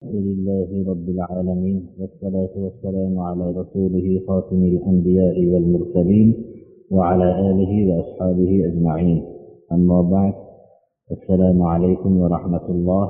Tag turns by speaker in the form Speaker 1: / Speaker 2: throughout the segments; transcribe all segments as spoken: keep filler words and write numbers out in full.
Speaker 1: الحمد لله رب العالمين، والصلاة والسلام على رسوله خاتم الأنبياء والمرسلين وعلى آله وأصحابه أجمعين. أما بعد، السلام عليكم ورحمة الله.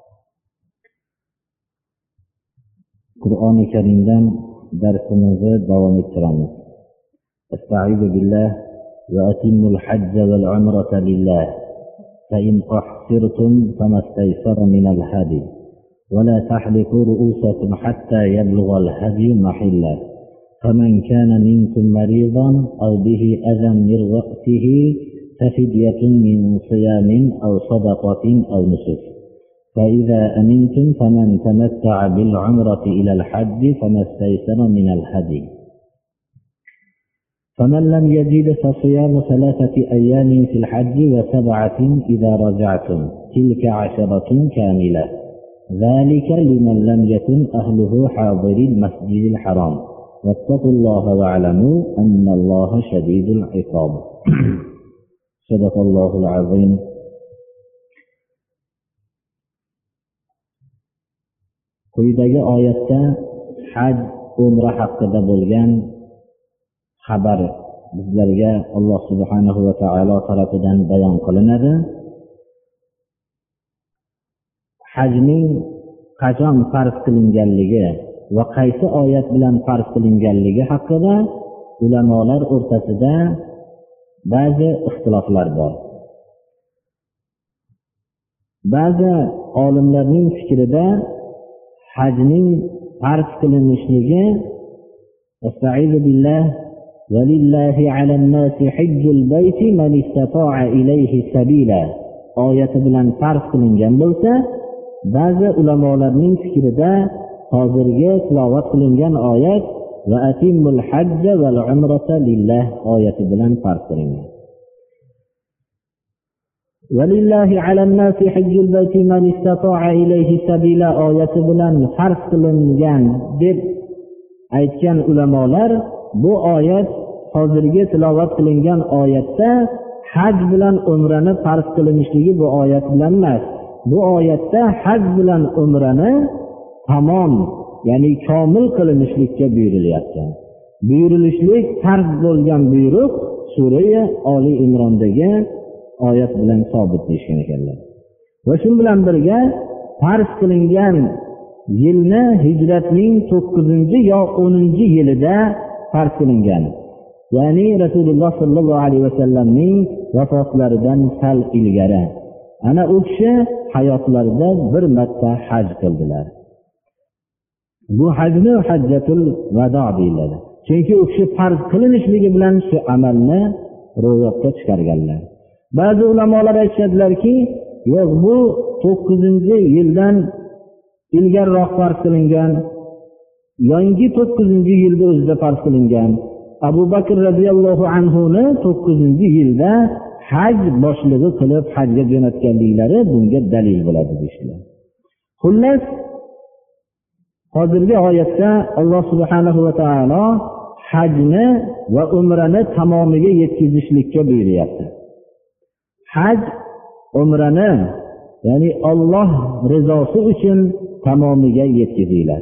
Speaker 1: قرآن الكريم درسنا دوام الترمذ. استعيذ بالله. وأتموا الحج والعمرة لله فإن أحصرتم فما استيسر من الهدي ولا تحلقوا رؤوسكم حتى يبلغ الهدي محله فمن كان منكم مريضا أو به أذى من رأسه ففدية من صيام أو صدقة أو نسك فإذا أمنتم فمن تمتع بالعمرة إلى الحج فما استيسر من الهدي فمن لم يجد فصيام ثلاثة أيام في الحج وسبعة إذا رجعتم تلك عشرة كاملة ذلك لمن لم يكن أهله حاضر المسجد الحرام واتقوا الله واعلموا أن الله شديد العقاب. صدق الله العظيم. quyidagi oyatda haj umra haqida bo'lgan xabar bizlarga Alloh subhanahu va taolo tarafidan bayon qilinadi. Hajning qachon farz qilinganligi va qaysi oyat bilan farz qilinganligi haqida ulamolar o'rtasida ba'zi ixtiloflar bor. Ba'zi olimlarning fikrida hajning farz qilinishligi Estaizu billah Valillahi alan nasi hajjul bayti man istata'a ilayhi sabila oyati bilan farz qilingan bo'lsa, ba'zi ulamolarning fikrida hozirgi tilovat qilingan oyat va atimmul hajja val umrata lillah oyati bilan farz qilingan. Valillahi alan nasi hajjul bayti man istata'a ilayhi sabila oyati bilan farz qilingan deb aytgan ulamolar, bu oyat hozirgi tilovat qilingan oyatda haj bilan umrani farz qilinishligi bu oyat bilan emas. Bu oyatda haj bilan umrani tamom, ya'ni komil qilinishlikka buyurilyapti. Buyurilishlik farz bo'lgan buyruq Sura Oli Imrondagi oyat bilan sabit deyishgan ekanlar. Va shu bilan birga farz qilingan yilni hijratning to'qqizinchi yo o'ninchi yilida farz qilingan. Ya'ni Rasululloh sallallohu alayhi vasallamning vafotlaridan sal ilgari. Ana u kishi hayotlarida bir marta haj qildilar. Bu hajni hajjatul vado deyiladi. Chunki u kishi farz qilinishligi bilan shu amalni ro'yobga chiqarganlar. Ba'zi ulamolar aytishadilarki, yo'q, bu to'qqizinchi yildan ilgariroq farz qilingan, yangi to'qqizinchi yilda o'zida farz qilingan. Abu Bakr radhiyallohu anhu ni to'qqizinchi yilda haj boshlig'i qilib hajga jo'natganliklari bunga dalil bo'ladi deyishlar. Xullas, hozirgi oyatda Alloh subhanahu va taolo hajni va umrani tamomiga yetkazishlikka buyuryapti. Haj umrani, ya'ni Alloh rizosi uchun tamomiga yetkazinglar.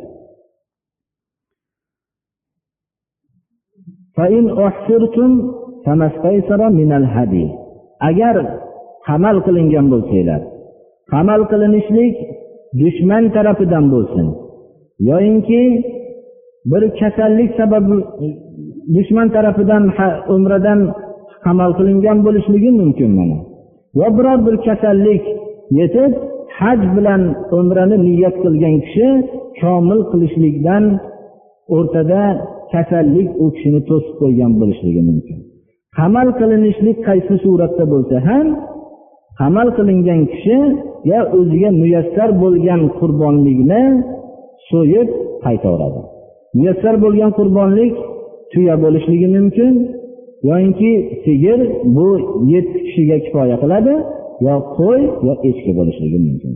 Speaker 1: فَإِنْ أُحْصِرْتُمْ فَمَا اسْتَيْسَرَ مِنَ الْهَدِيِ agar qamal qilingan bo'lsanglar, qamal qilinishlik dushman tarafidan bo'lsin yoinki bir kasallik sababi dushman tarafidan umradan qamal qilingan bo'lishligi mumkin mana. Va biror bir kasallik yetib haj bilan umrani niyat qilgan kishi komil qilishlikdan o'rtada kasallik u kishini to'sib qo'ygan bo'lishligi mumkin. Qamal qilinishlik qaysi suratda bo'lsa ham, qamal qilingan kishi ya o'ziga muyassar bo'lgan qurbonlikni so'yib qaytaradi. Muyassar bo'lgan qurbonlik tuya bo'lishligi mumkin, yoki sigir, bu yetti kishiga kifoya qiladi, yo qo'y yo echki bo'lishligi mumkin.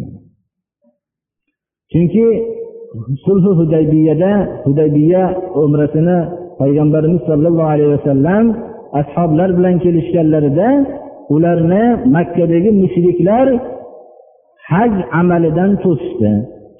Speaker 1: Chunki Sulh Hudaybiyada Hudaybiya umrasini Payg'ambarimiz sollallohu alayhi vasallam ashoblar bilan kelishganlarida ularni Makka dagi mushriklar haj amalidan to'sishdi.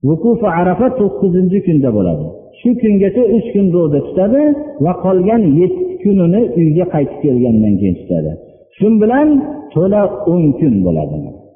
Speaker 1: Vukufi Arafa to'qqizinchi kunda bo'ladi. Shu kungacha uch kun ro'za tutadi va qolgan yetti kunini uyga qaytib kelgandan keyin tutadi. Shun bilan to'la o'n kun bo'ladi.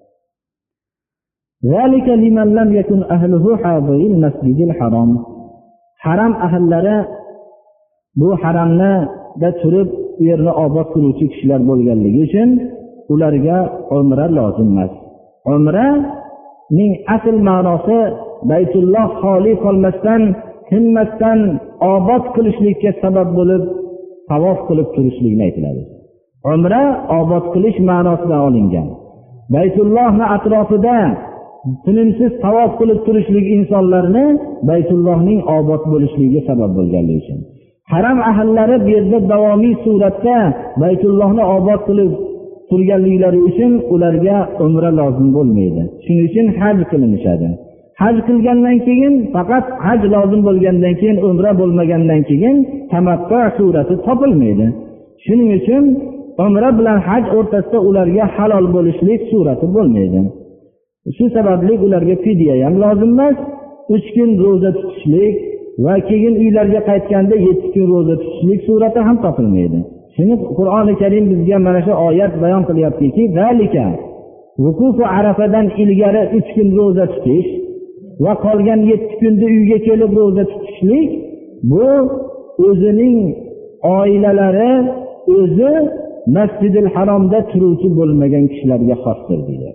Speaker 1: Zalika liman lam yakun ahluhu hadiril masjidil haram. Haram ahllari bu haramni da turib u yerni obod qiluvchi kishilar bo'lganligi uchun ularga umra lozim emas. Umra ning asl ma'nosi Baytulloh xoli qolmasdan, tinmasdan obod qilishlikka sabab bo'lib tavof qilib turishlikni aytiladi. Umra obod qilish ma'nosidan olingan. Baytullohning atrofida tinimsiz tavof qilib turishlik insonlarni Baytullohning obod bo'lishligiga sabab bo'lganligi uchun. Haram ahllari bu yerda davomiy suratda Baytullohni obod qilib turganliklari uchun ularga umra lozim bo'lmaydi. Shuning uchun haj qilinishadi. Haj qilgandan keyin faqat haj lozim bo'lgandan keyin umra bo'lmagandan keyin tamattu surati topilmaydi. Shuning uchun umra bilan haj o'rtasida ularga halol bo'lishlik surati bo'lmaydi. Shu sababli ularga fidya ham lozim emas. uch kun roza tutishlik va keyin uylariga qaytganda yetti kun roza tutishlik surati ham topilmaydi. Shuni Qur'oni Karim bizga mana shu oyat bayon qilyaptiki, zalika vukufu Arafadan ilgari uch kun roza tutish va qolgan yetti kunda uyga kelib roza tutishlik bu o'zining oilalari o'zi Masjidil Haromda turuvchi bo'lmagan kishilarga xosdir deydi.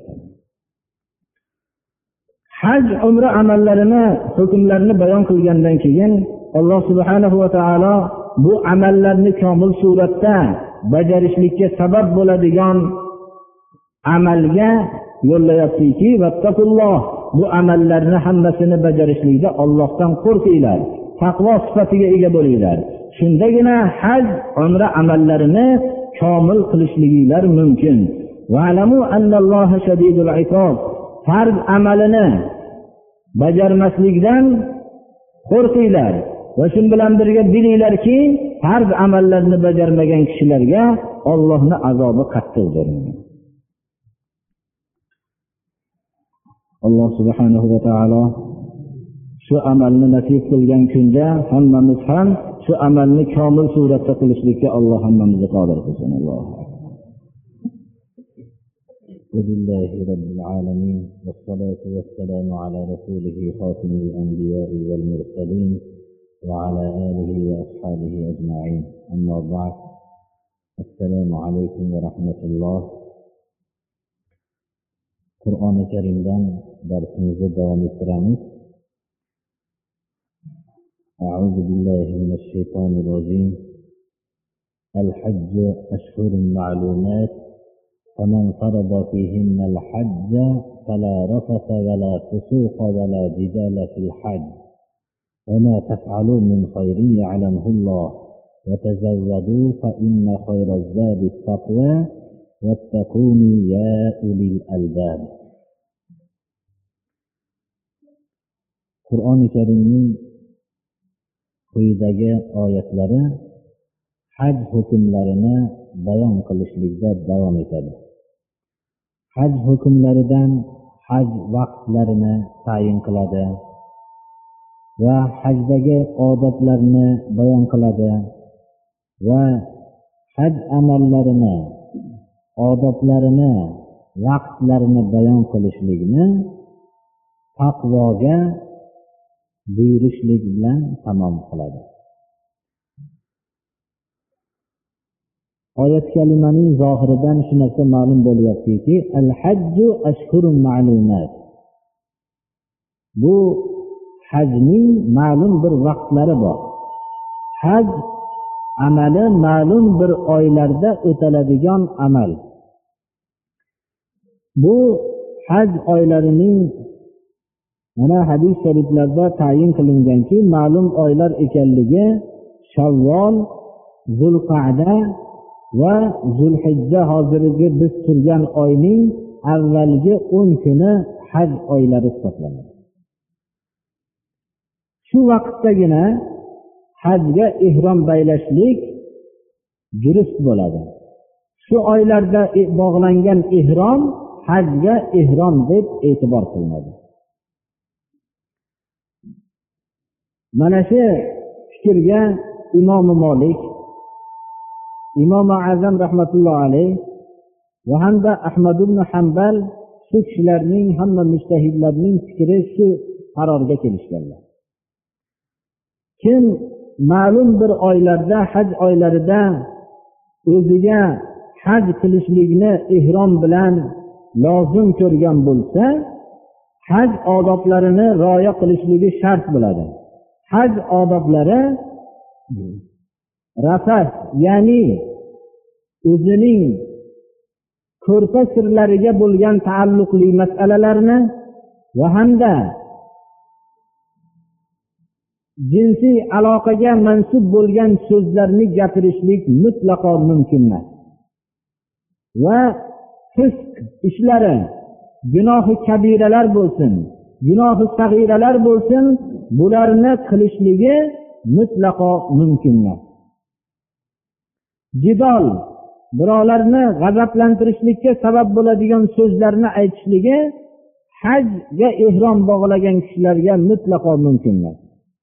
Speaker 1: Haj umra amallarini, hukmlarini bayon qilgandan keyin Alloh subhanahu va taolo bu amallarni komil suratda bajarishlikka sabab bo'ladigan amalga yo'llayaptiki, vattaqulloh, bu amallarni hammasini bajarishlikda Allohdan qo'rqinglar, taqvo sifatiga ega bo'linglar. Shundagina haj umra amallarini komil qilishliginglar mumkin. Va'lamu annalloha shadidul iqob. Farz amalini bajarmaslikdan qo'rqinglar va shun bilan birga bilinglarki, farz amallarni bajarmagan kishilarga Allohning azobi qattiqdir. Alloh subhanahu va taolo shu amalni nasib qilgan kunda hammamiz ham shu amalni komil suratda qilishlikka Alloh hammamizni qodir qilsin. Alloh لله رب العالمين والصلاة والسلام على رسوله خاتم الأنبياء والمرسلين وعلى آله وأصحابه أجمعين. أما بعد، السلام عليكم ورحمة الله. قرآن الكريم دان درسimizni davom ettiramiz. أعوذ بالله من الشيطان الرجيم. الحج أشهر معلومات فمن فرض فيهن الحج فلا رفث ولا فسوق ولا جدال في الحج وما تفعلوا من خير يعلمه الله وتزودوا فإن خير الزاد التقوى واتقوني يا أولي الألباب. Qur'oni Karimning quyidagi oyatlari haj hukmlarini bayon qilishlikda davom etadi. Haj hukmlaridan haj vaqtlarini tayin qiladi va hajdagi odoblarni bayon qiladi va haj amallarini, odoblarini, vaqtlarini bayon qilishlikni taqvoga buyurishlik bilan tamom qiladi. Oyat kalimaning zohiridan shu narsa ma'lum bo'lyaptiki, al-hajju ashhurun ma'lumat. Bu hajning ma'lum bir vaqtlari bor. Haj amali ma'lum bir oylarda o'taladigan amal. Bu haj oylarining mana hadis shariflarda tayin qilinganki, ma'lum oylar ekanligi Shavvol, Zulqa'da va Zulhijja, hozirgi biz turgan oyning avvalgi o'n kuni haj oylari hisoblanadi. Shu vaqtdagina hajga ihrom baylashlik durust bo'ladi. Shu oylarda bog'langan ihrom hajga ihrom deb e'tibor qilinadi. Mana shu fikrga Imom Malik, Imom Azam rahmatullohi alayh va hamda Ahmad ibn Hanbal shu kishilarning hamma mujtahidlarning fikri shu qarorga kelishganlar. Kim ma'lum bir oylarda, haj oylarida o'ziga haj qilishlikni ihrom bilan lozim ko'rgan bo'lsa, haj odoblarini rioya qilishligi shart bo'ladi. Haj odoblari rafas, ya'ni o'zining ko'rpa sirlariga bo'lgan taalluqli masalalarni va hamda jinsiy aloqaga mansub bo'lgan so'zlarni gapirishlik mutlaqo mumkin emas. Va fisq ishlari, gunohi kabiralar bo'lsin, gunohi sag'iralar bo'lsin, bularni qilishligi mutlaqo mumkin emas. Jidol, birovlarni g'azablantirishlikka sabab bo'ladigan so'zlarni aytishligi hajga ihrom bog'lagan kishilarga mutlaqo mumkin emas.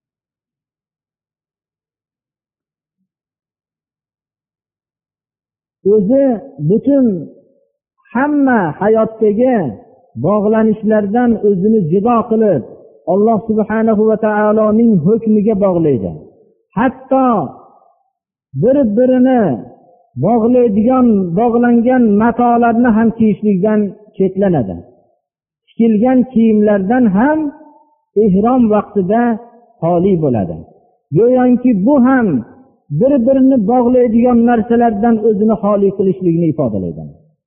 Speaker 1: O'zi butun hamma hayotdagi bog'lanishlardan o'zini jido qilib Alloh subhanahu va taoloning hukmiga bog'laydi. Hatto bir-birini bog'laydigan, bog'langan matolarni ham kiyishlikdan chetlanadi. Tikilgan kiyimlardan ham ihrom vaqtida xoli bo'ladi. Go'yoki bu ham bir-birini bog'laydigan narsalardan o'zini xoli qilishligini ifodalaydi.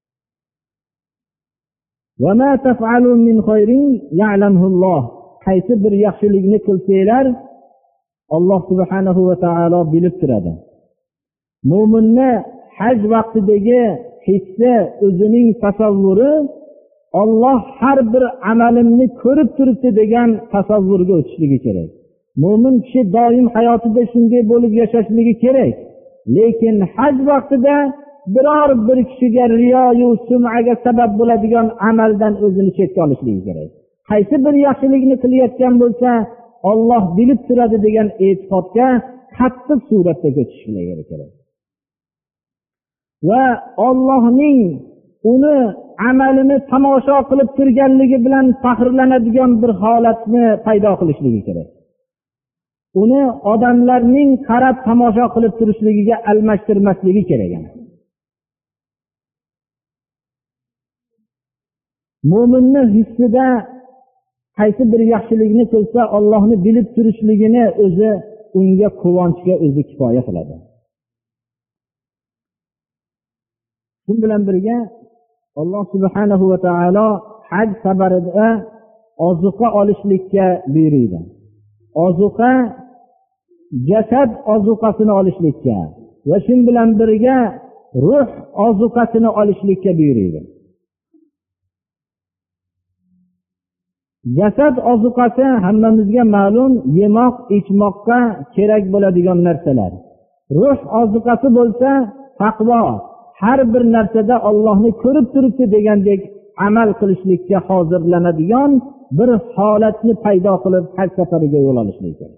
Speaker 1: Va ma taf'alu min khayrin ya'lamulloh. Qaysi bir yaxshilikni qilsanglar, Alloh subhanahu va taolo bilib turadi. Mo'minni haj vaqtidagi hissi, o'zining tasavvuri Alloh har bir amalimni ko'rib turibdi degan tasavvurga o'tishligi kerak. Mo'min kishi doim hayotida shunday bo'lib yashashligi kerak. Lekin haj vaqtida biror bir kishiga riyo yo sum'aga sabab bo'ladigan amaldan o'zini chetga olishligi kerak. Qaysi bir yaxshilikni qilayotgan bo'lsa, Alloh bilib turadi degan e'tiqodga qattiq suratda ko'chishligi kerak. Va Allohning uni amalini tomosha qilib turganligi bilan faxrlanadigan bir holatni paydo qilishligi kerak. Uni odamlarning qarab tomosha qilib turishligiga almashtirmasligi kerak. Mo'minning hissida qaysi bir yaxshilikni qilsa, Allohni bilib turishligini o'zi unga quvonchga o'zi kifoya qiladi. Shu bilan birga Alloh subhanahu va taolo haj safarida ozuqa olishlikka buyurdi. Ozuqa jasad ozuqasini olishlikka va shu bilan birga ruh ozuqasini olishlikka buyurdi. Jasad ozuqasi hammamizga ma'lum, yemoq, ichmoqqa kerak bo'ladigan narsalar. Ruh ozuqasi bo'lsa taqvo, har bir narsada Allohni ko'rib turibdi degandek amal qilishlikka hozirlanadigan bir holatni paydo qilib haj safariga yo'l olishlik kerak.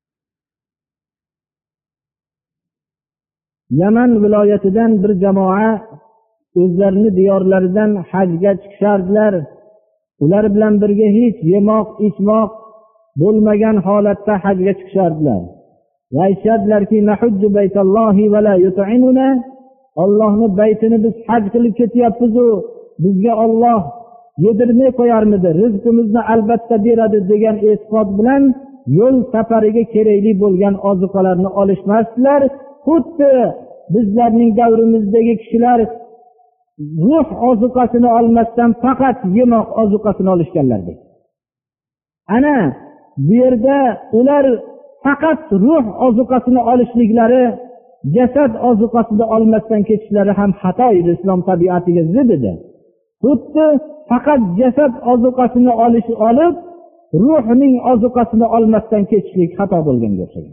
Speaker 1: Yaman viloyatidan bir jamoa o'zlarini diyorlaridan hajga chiqishardilar. Ular bilan birga hech yemoq, ichmoq bo'lmagan holatda hajga chiqishardilar. Va aytishadilarki, nahujju baytallohi va la yut'imuna. Allohning baytini biz haj qilib ketyapmiz-ku, bizga Alloh yedirmay qo'yarmidi, rizqimizni albatta beradi degan e'tiqod bilan yo'l safariga kerakli bo'lgan ozuqalarni olishmasdilar. Xuddi bizlarning davrimizdagi kishilar ruh ozuqasini olmasdan faqat yemoq ozuqasini olishganlardir. Ana bu yerda ular faqat ruh ozuqasini olishliklari, jasad ozuqasini olmasdan ketishlari ham xato edi, islom tabiatiga zid edi. Xuddi faqat jasad ozuqasini olish olib, ruhning ozuqasini olmasdan ketishlik xato bo'lganga o'xshagan.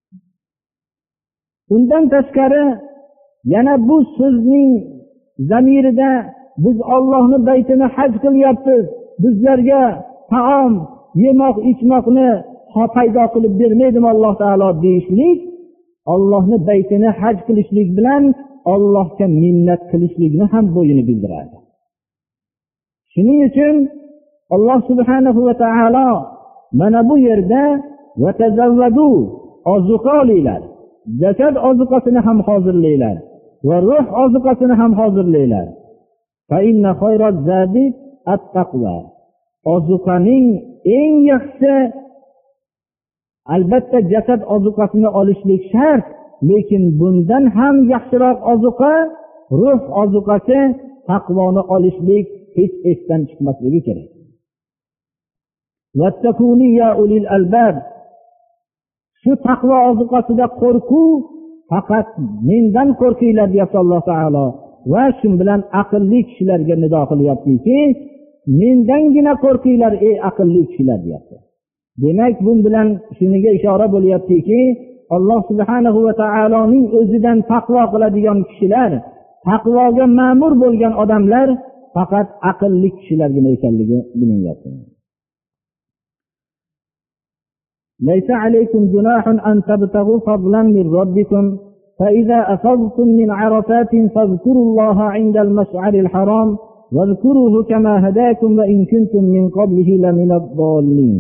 Speaker 1: Undan tashqari yana bu so'zning zamirida biz Allohning baytini haj qilyapmiz, bizlarga taom, yemoq, ichmoqni paydo qilib bermaydimi Alloh taolo deyishlik, Allohning baytini haj qilishlik bilan Allohga minnat qilishlikni ham bo'yini bildiradi. Shuning uchun Alloh subhanahu va taolo mana bu yerda va tazawwadu ozuqa olinglar, jasad ozuqasini ham hozirlaylar va ruh ozuqasini ham hozirlaylar. Fa inna khayraz zadi at-taqva. Ozuqaning eng yaxshi, albatta jasad ozuqasini olishlik shart, lekin bundan ham yaxshiroq ozuqa ruh ozuqasi, taqvoni olishlik hech esdan chiqmasligi kerak. Vattaquni ya ulil albab. Shu taqvo ozuqasida qo'rquv, faqat mendan qo'rqinglar deyapti Alloh taolo va shu bilan aqlli kishilarga nido qilyaptiki, mendangina qo'rqinglar ey aqlli kishilar deyapti. Demak, bu bilan shuniga ishora bo'lyaptiki, Alloh subhanahu va taoloning o'zidan taqvo qiladigan kishilar, taqvoga ma'mur bo'lgan odamlar faqat aqlli kishilargina ekanligi bilinyapti. ليس عليكم جناح أن تبتغوا فضلا من ربكم فإذا أفضتم من عرفات فاذكروا الله عند المشعر الحرام واذكروه كما هداكم وإن كنتم من قبله لمن الضالين.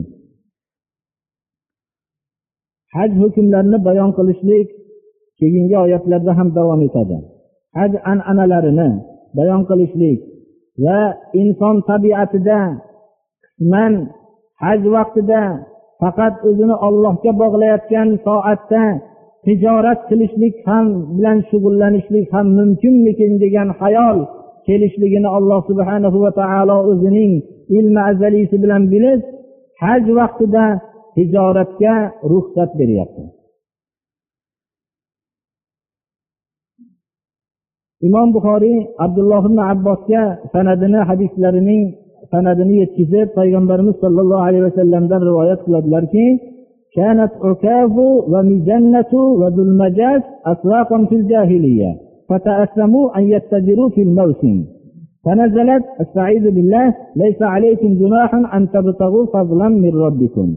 Speaker 1: Haj hukmlarini bayon qilishlik keyingi oyatlarda ham davom etadi. Haj an'analarini bayon qilishlik va inson tabiatida qisman haj vaqtida faqat o'zini Allohga bog'layotgan soatda tijorat qilishlik ham bilan shug'ullanishlik ham mumkinmikin degan xayol kelishligini Alloh subhanahu va taolo o'zining ilmi azalisi bilan bilib, haj vaqtida tijoratga ruxsat beryapti. Imom Buxoriy Abdulloh ibn Abbosga sanadini hadislarining sanadini yetkazib, payg'ambarimiz sollallohu alayhi vasallamdan rivoyat qiladilarki, kanat ukazu va mijannatu va zulmajaz aswaqan fil jahiliyya fata'assamu an yattajiru fil mawsim fanazalat astaizu billah laysa alaykum junahun an tabtaghu fadlan min rabbikum.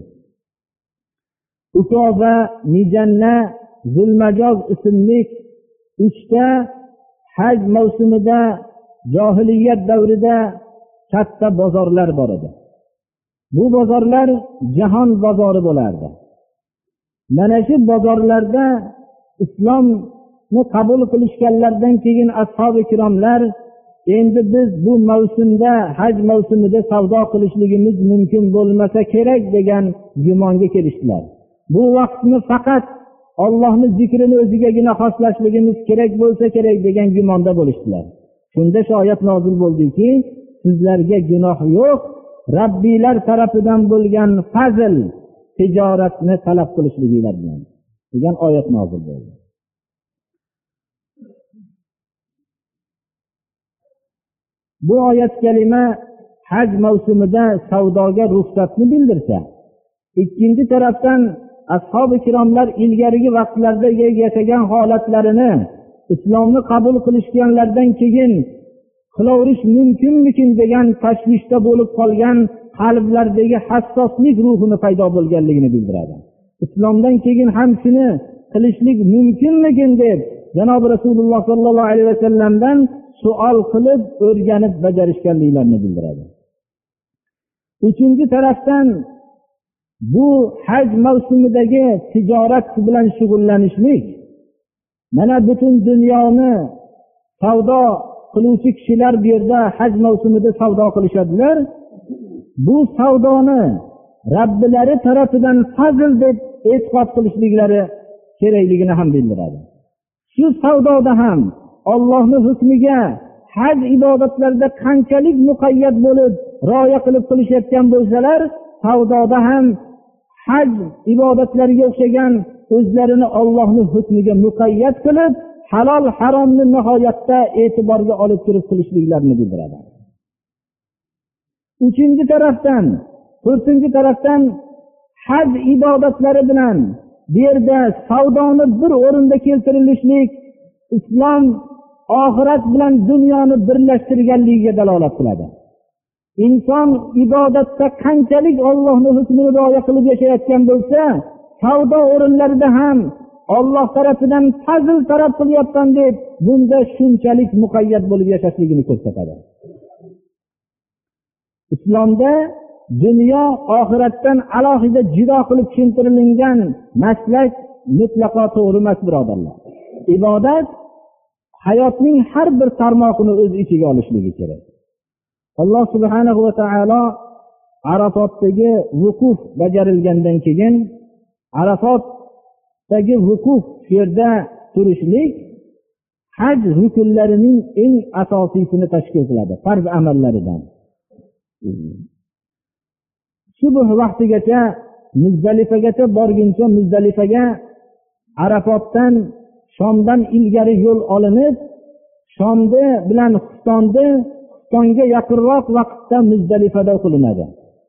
Speaker 1: Ukaza, mijanna, zulmajaz ismli uchta haj mavsumida jahiliyat davrida katta bozorlar bor edi. Bu bozorlar jahon bozori bo'lardi. Mana shu bozorlarda islomni qabul qilishganlardan keyin ashabi kiromlar endi biz bu mavsumda, haj mavsumida savdo qilishligimiz mumkin bo'lmasa kerak degan gumonga kelishdilar. Bu vaqtni faqat Allohning zikrini o'zigagina xoslashligimiz kerak bo'lsa kerak degan gumonda bo'lishdilar. Shunda shu oyat nozil bo'ldiki, sizlarga gunoh yo'q, Rabbiylar tarafidan bo'lgan fazl tijoratni talab qilishliginglar bilan degan oyat nozil bo'ldi. Bu oyat kalima haj mavsumida savdoga ruxsatni bildirsa, ikkinchi tarafdan ashabi kiromlar ilgarigi vaqtlarda yashagan holatlarini islomni qabul qilishganlardan keyin qilaverish mumkinmikin degan tashvishda bo'lib qolgan qalblardagi hassoslik ruhini paydo bo'lganligini bildiradi. Islomdan keyin ham shuni qilishlik mumkinmikin deb Janob Rasululloh sollallohu alayhi vasallamdan savol qilib o'rganib bajarishganliklarini bildiradi. Uchinchi tarafdan bu haj mavsumidagi tijorat bilan shug'ullanishlik, mana butun dunyoni savdo qiluvchi kishilar bu yerda haj mavsumida savdo qilishadilar. Bu savdoni Rabbilari tarafidan fazl deb e'tiqod qilishliklari kerakligini ham bildiradi. Shu savdoda ham Allohning hukmiga haj ibodatlarida qanchalik muqayyat bo'lib rioya qilib qilishayotgan bo'lsalar, savdoda ham haj ibodatlariga o'xshagan o'zlarini Allohning hukmiga muqayyat qilib, halol haromni nihoyatda e'tiborga olib turib qilishliklarini bildiradi. Uchinchi tarafdan, to'rtinchi tarafdan haj ibodatlari bilan bu yerda savdoni bir o'rinda keltirilishlik islom oxirat bilan dunyoni birlashtirganligiga dalolat qiladi. inson ibodatda qanchalik Allohning hukmini rioya qilib yashayotgan bo'lsa, savdo o'rinlarida ham Alloh tarafidan fazl taraf qilyapman deb bunda shunchalik muqayyat bo'lib yashashligini ko'rsatadi. Islomda dunyo oxiratdan alohida jido qilib tushuntirilgan maslak mutlaqo to'g'ri emas, birodarlar. Ibodat hayotning har bir tarmog'ini o'z ichiga olishligi kerak. Alloh subhanahu va taolo Arafotdagi vukuf bajarilgandan keyin Arafotdagi vukuf yerda turishlik haj rukunlarining eng asosiyini tashkil qiladi, farz amallaridan. Subh vaqtigacha Muzdalifagacha borguncha Muzdalifaga Arafotdan Shomdan ilgari yo'l olinib, Shomda bilan Xuftonda Xuftonga yaqinroq vaqtda Muzdalifada qilinadi.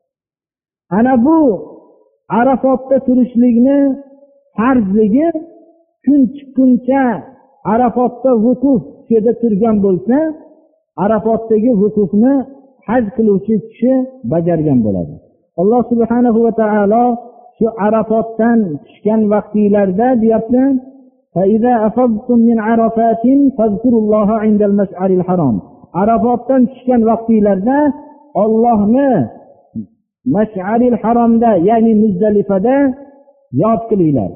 Speaker 1: Ana bu Arafotda turishlikni farzligi kun chiqquncha Arafotda vukuf yerda turgan bo'lsa, Arafotdagi vukufni haj qiluvchi kishi bajargan bo'ladi. Alloh subhanahu va taolo shu Arafotdan tushgan vaqtlarda deyapti: "Fa-iza afadtum min Arafatin fazkurulloha indal mash'aril harom." Arafotdan tushgan vaqtlarda Allohni Mash'aril haromda, ya'ni Muzdalifada yod qilinglar.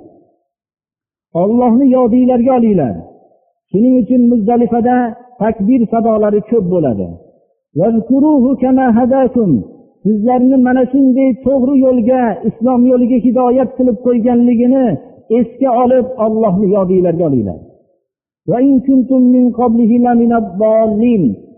Speaker 1: Allohni yodinglarga olinglar. Shuning uchun Muzdalifada takbir sadolari ko'p bo'ladi. Vazkuruhu kama hadakum. Sizlarni mana shunday to'g'ri yo'lga, islom yo'liga hidoyat qilib qo'yganligini esga olib Allohni yodinglarga olinglar. Va in kuntum min qablihi laminad-dallin.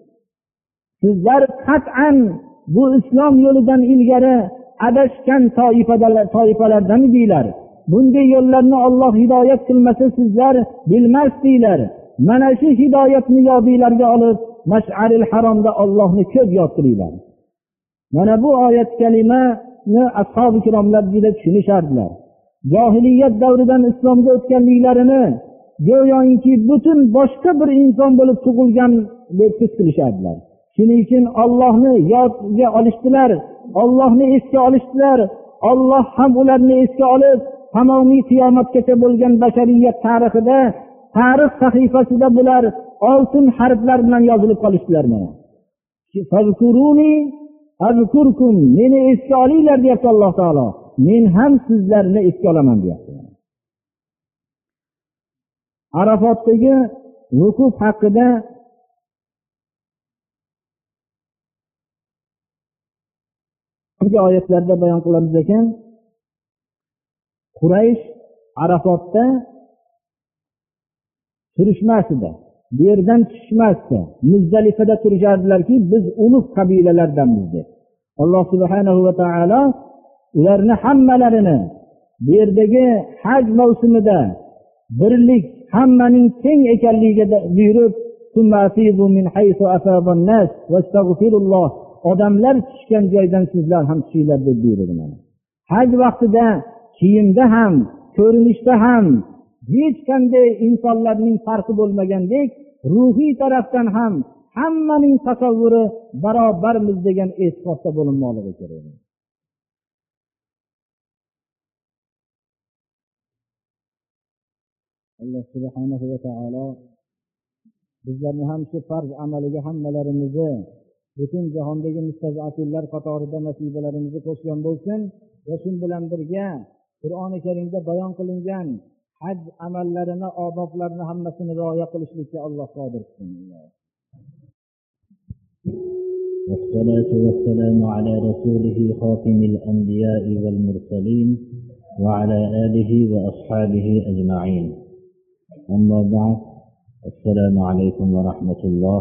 Speaker 1: Sizlar qat'an bu islom yo'lidan ilgari adashgan toifalar toifalardan deylar. Bunday yo'llarni Alloh hidoyat qilmasa sizlar bilmasdinglar. Mana shu hidoyatni yodinglarga olib Mash'aril haromda Allohni ko'p yod qilinglar. Mana bu oyat kalimani ashabi kiromlar juda tushunishardilar. Jahiliyat davridan islomga o'tganliklarini go'yoki butun boshqa bir inson bo'lib tug'ilgan deb his qilishardilar. Shuning uchun Allohni yodga olishdilar, Allohni esga olishdilar. Alloh ham ularni esga olib, tamomiy qiyomatgacha bo'lgan bashariyat tarixida, tarix sahifasida bular oltin harflar bilan yozilib qolishdilar mana. Fazkuruni azkurkum. Meni esga olinglar deyapti Alloh taolo. Men ham sizlarni esga olaman deyapti. Arafotdagi vukuf haqida oyatlarda bayon qilamiz ekan, Quraysh Arafotda turishmasdi, bu yerdan tushmasdi, Muzdalifada turishardilarki, biz ulug' qabilalardanmiz deb. Alloh subhanahu va taolo ularni hammalarini bu yerdagi haj mavsumida birlik, hammaning teng ekanligiga buyurib, "Tummasibu min haythu afadan nas vastaghfirulloh." Odamlar tushgan joydan sizlar ham tushinglar deb buyurdi mana. Haj vaqtida kiyimda ham, ko'rinishda ham hech qanday insonlarning farqi bo'lmagandek, ruhiy tarafdan ham hammaning tasavvuri barobarmiz degan e'tiqodda bo'linmoqligi kerak. Alloh subhanahu va taolo bizlarni ham shu farz amaliga hammalarimizni butun jahondagi mustazafillar qatorida nasibalarimizni qo'shgan bo'lsin va shu bilan birga Qur'oni Karimda bayon qilingan haj amallarini, odoblarini hammasini rioya qilishlikka Alloh qodir qilsin.
Speaker 2: والصلاة والسلام على رسوله خاتم الأنبياء والمرسلين وعلى آله وأصحابه أجمعين. أما بعد، السلام عليكم ورحمة الله.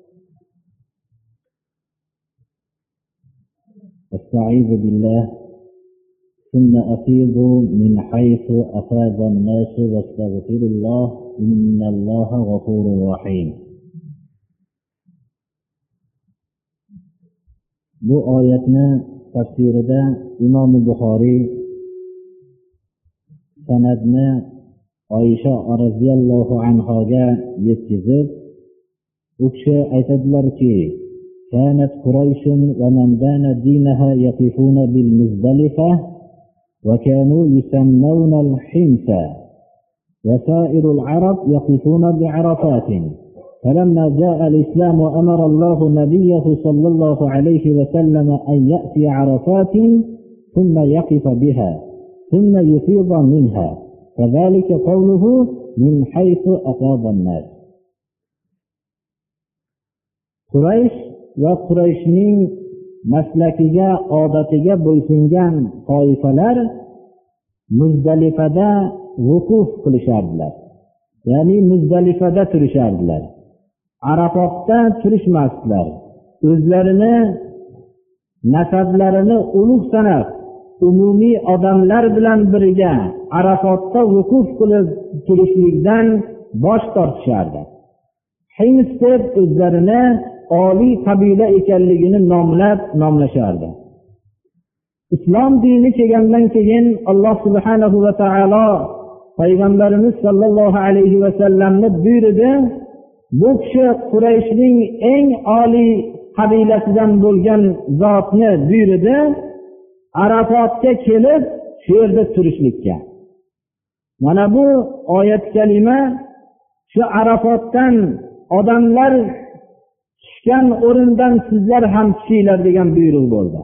Speaker 2: استعيذ بالله. ثم أفيضوا من حيث أفاض الناس واستغفروا الله إن الله غفور رحيم. Bu oyatni tafsirida Imom Buxoriy sanadni Oysha radhiyallohu anhoga yetkazib, u kishi aytadilarki, كانت قريش ومن دان دينها يقفون بالمزدلفة وكانوا يسمون الحنث، وسائر العرب يقفون بعرفات. فلما جاء الإسلام أمر الله نبيه صلى الله عليه وسلم أن يأتي عرفات ثم يقف بها ثم يفيض منها، فذلك قوله من حيث أفاض الناس.
Speaker 1: Quraysh va Qurayshning maslakiga, odatiga bo'ysungan toifalar Muzdalifada vukuf qilishardilar. Ya'ni Muzdalifada turishardilar. Arafotda turishmasdilar. O'zlarini nasablarini ulug' sanab, umumiy odamlar bilan birga Arafotda vukuf qilib turishlikdan bosh tortishardi. Hins deb o'zlarini oliy qabila ekanligini nomlab nomlashardi. Islom dini kelgandan keyin Alloh subhanahu va taolo payg'ambarimiz sollallohu alayhi va sallamni buyurdi. Bu kishi Qurayshning eng oliy qabilasidan bo'lgan zotni buyurdi Arafotga kelib shu yerda turishlikka. Mana bu oyat kalima shu Arafotdan odamlar tushgan o'rindan sizlar ham tushinglar degan buyruq bo'ldi.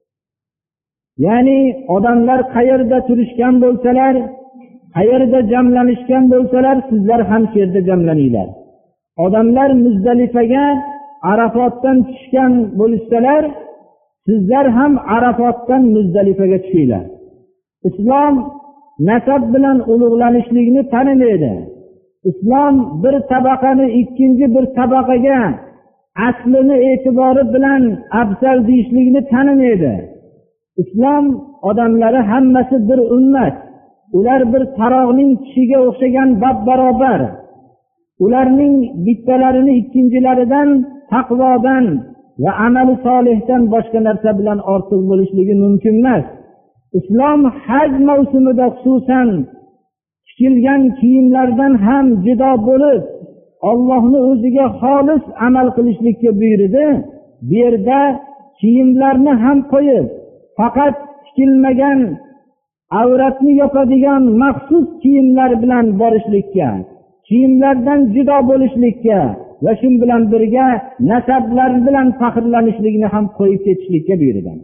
Speaker 1: Ya'ni odamlar qayerda turishgan bo'lsalar, qayerda jamlanishgan bo'lsalar, sizlar ham shu yerda jamlaninglar. Odamlar Muzdalifaga Arafotdan tushgan bo'lsalar, sizlar ham Arafotdan Muzdalifaga tushinglar. Islom nasab bilan ulug'lanishlikni tanimaydi. Islom bir tabaqani ikkinchi bir tabaqaga aslini e'tibori bilan afzal deyishlikni tanimaydi. Islom odamlari hammasi bir ummat. Ular bir taroqning tishiga o'xshagan bab barobar. Ularning bittalarini ikkinchilaridan taqvodan va amali solihdan boshqa narsa bilan ortiq bo'lishligi mumkin emas. Islom haj mavsumida xususan tikilgan kiyimlardan ham judo bo'lib, Allohning o'ziga xolis amal qilishlikka buyurdi. Bu yerda kiyimlarni ham qo'yib, faqat tikilmagan avratni yopadigan maxsus kiyimlar bilan borishlikka, kiyimlardan judo bo'lishlikka va shu bilan birga nasablar bilan faxrlanishlikni ham qo'yib ketishlikka buyurgan.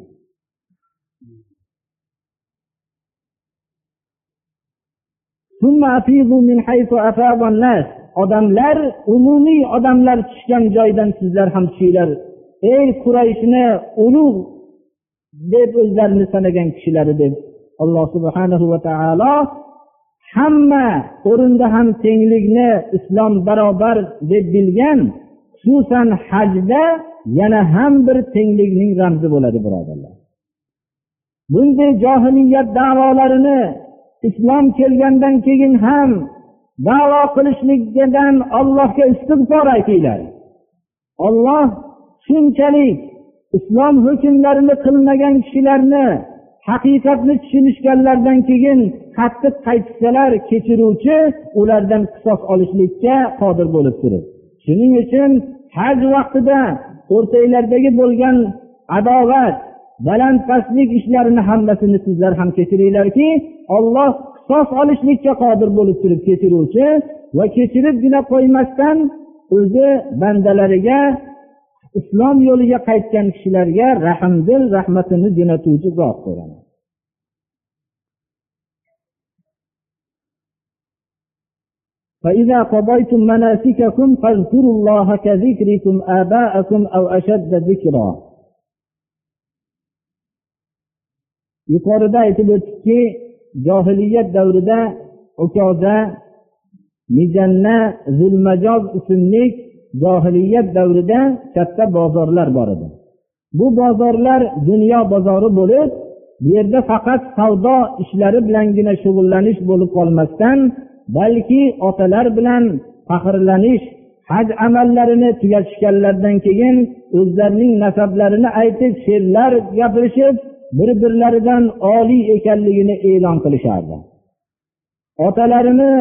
Speaker 1: Summa afidu min haythu afada an-nas. Odamlar, umumiy odamlar tushgan joydan sizlar ham tushinglar. Ey Qurayshni ulug' deb o'zlarini sanagan kishilari deb Alloh subhanahu va taolo hamma o'rinda ham tenglikni islom barobar deb bilgan, xususan hajda yana ham bir tenglikning ramzi bo'ladi, birodarlar. Bunday johiliyat da'volarini islom kelgandan keyin ham da'vo qilishlikdan Allohga istig'for aytinglar. Alloh shunchalik islom hukmlarini qilmagan kishilarni haqiqatni tushunishganlardan keyin qattiq qaytsalar, kechiruvchi ulardan qisos olishlikka qodir bo'lib turib. Shuning uchun haj vaqtida o'rtalardagi bo'lgan adovat, balandpastlik ishlarini hammasini sizlar ham kechiringlarki, Alloh qisos olishlikka qodir bo'lib turib kechiruvchi va kechiribgina qo'ymasdan o'zi bandalariga islom yo'liga qaytgan kishilarga rahmdil, rahmatini jo'natuvchi zot bo'ladi. فإذا قضيتم مناسككم فاذكروا الله كذكركم آباءكم أو أشد ذكرا. Yuqorida aytib o'tdikki, johiliyat davrida Ukoza, Mijanna, Zulmajoz ismli johiliyat davrida katta bozorlar bor edi. Bu bozorlar dunyo bozori bo'lib, bu yerda faqat savdo ishlari bilangina shug'ullanish bo'lib qolmasdan, balki otalar bilan faxrlanish, haj amallarini tugatishganlardan keyin o'zlarining nasablarini aytib, she'rlar gapirishib, bir-birlaridan oliy ekanligini e'lon qilishardi. Otalarini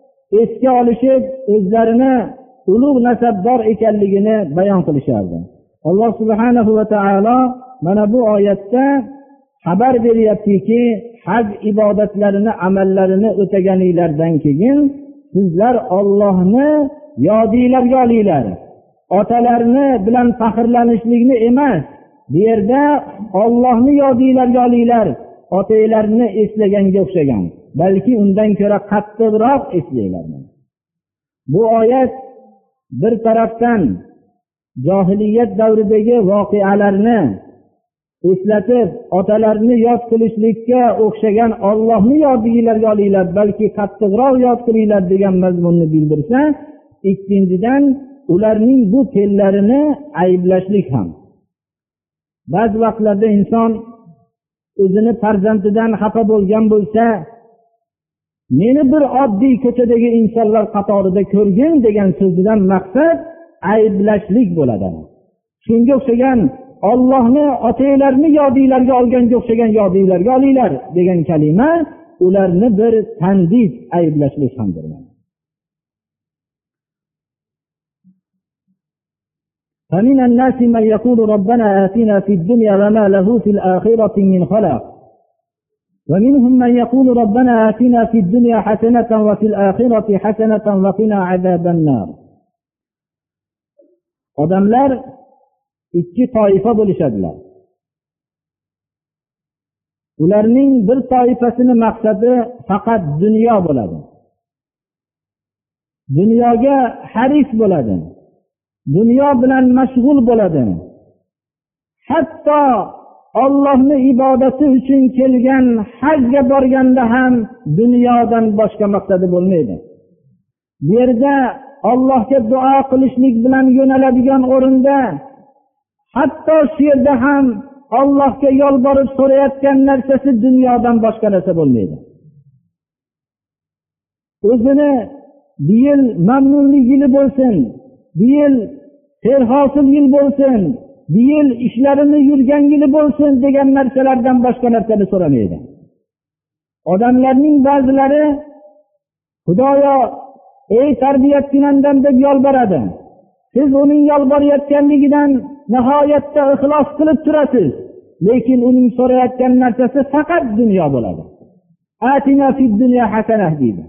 Speaker 1: esga olishib, o'zlarini ulug' nasabdor ekanligini bayon qilishardi. alloh subhanahu va taolo mana bu oyatda xabar beryaptiki, haj ibodatlarini, amallarini o'taganinglardan keyin sizlar Allohni yodinglarga olinglar. Otalarni bilan faxrlanishlikni emas, bu yerda Allohni yodinglarga olinglar. Otanglarni eslaganga o'xshagan, balki undan ko'ra qattiqroq eslanglar. Bu oyat bir tarafdan johiliyat davridagi voqealarni eslatib, otalarni yod qilishlikka o'xshagan Allohni yodinglarga olinglar, balki qattiqroq yod qilinglar degan mazmunni bildirsa, ikkinchidan ularning bu fe'llarini ayblashlik ham. Ba'zi vaqtlarda inson o'zini farzandidan xafa bo'lgan bo'lsa, meni bir oddiy ko'chadagi insonlar qatorida ko'rgin degan so'zidan maqsad ayblashlik bo'ladi. Shunga o'xshagan Allohni otanglarni yodinglarga olganga o'xshagan yodinglarga olinglar degan kalima ularni bir tanbih, ayblashlik hamdir. فمن الناس من يقول ربنا آتنا في الدنيا وما له في الآخرة من خلاق ومنهم من يقول ربنا آتنا في الدنيا حسنة وفي الآخرة حسنة وقنا عذاب النار. Odamlar ikki toifa bo'lishadilar. Ularning bir toifasini maqsadi faqat dunyo bo'ladi. Dunyoga haris bo'ladi. Dunyo bilan mashg'ul bo'ladi. Hatto Allohning ibodati uchun kelgan hajga borganda ham dunyodan boshqa maqsadi bo'lmaydi. Bu yerda Allohga duo qilishlik bilan yo'naladigan o'rinda hatto shu yerda ham Allohga yolborib so'rayotgan narsasi dunyodan boshqa narsa bo'lmaydi. O'zini bu yil mamnunlik yili bo'lsin, bu yil xayrhosil yil bo'lsin, bu yil ishlarini yurgan yili bo'lsin degan narsalardan boshqa narsani so'ramaydi. Odamlarning ba'zilari Xudoyo ey tarbiyatkunandam deb yolboradi. Siz uning yolborayotganligidan nihoyatda ixlos qilib turasiz, lekin uning so'rayotgan narsasi faqat dunyo bo'ladi. Atina fid dunya hasanah deydi.